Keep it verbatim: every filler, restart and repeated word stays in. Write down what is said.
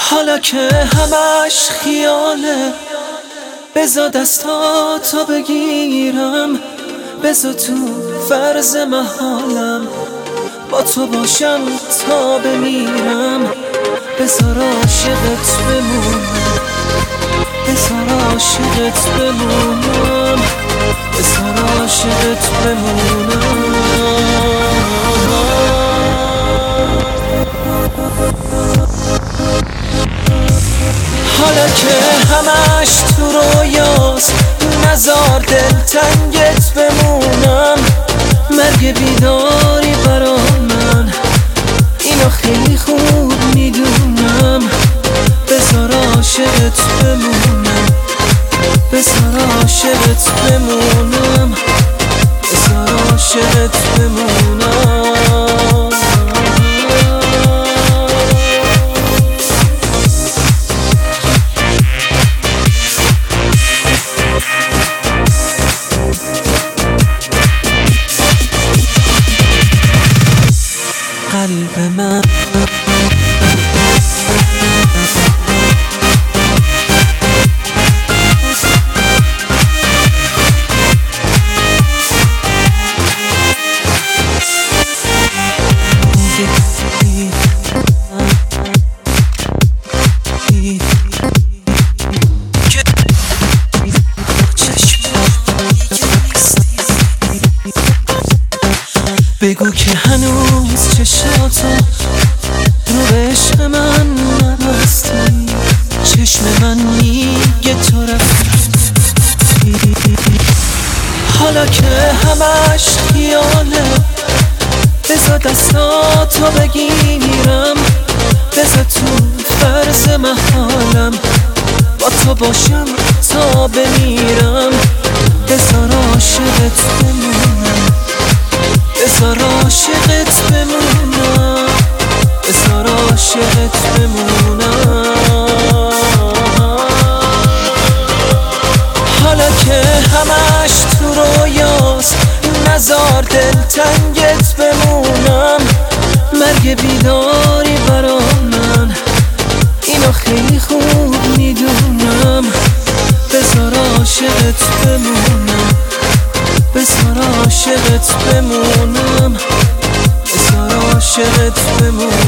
حالا که همش خیاله، بذار دستاتو بگیرم، بذار تو فرض محالم با تو باشم تا بمیرم. بذار عاشقت بمونم، بذار عاشقت بمونم، بذار عاشقت بمونم. حالا که همش تو رویاست، نزار دلتنگت بمونم. مرگ بیداری برا من، اینو خیلی خوب میدونم. بذار عاشقت بمونم، بذار عاشقت بمونم، بذار عاشقت بمونم. قلب من بگو که هنوز چشاتو رو به عشق من نبستی. چشم من میگه تو رفتی. حالا که همش خیاله، بذار دستاتو بگیرم، بذار تو فرض محالم با تو باشم تا بمیرم. بذار عاشقت بمونم، بذار عاشقت بمونم، بذار عاشقت بمونم. حالا که همش تو رویاست، نزار دلتنگت بمونم. مرگ بیداری برا من، اینو خیلی خوب میدونم. بذار عاشقت بمونم، بذار عاشقت بمونم، بذار عاشقت بمونم.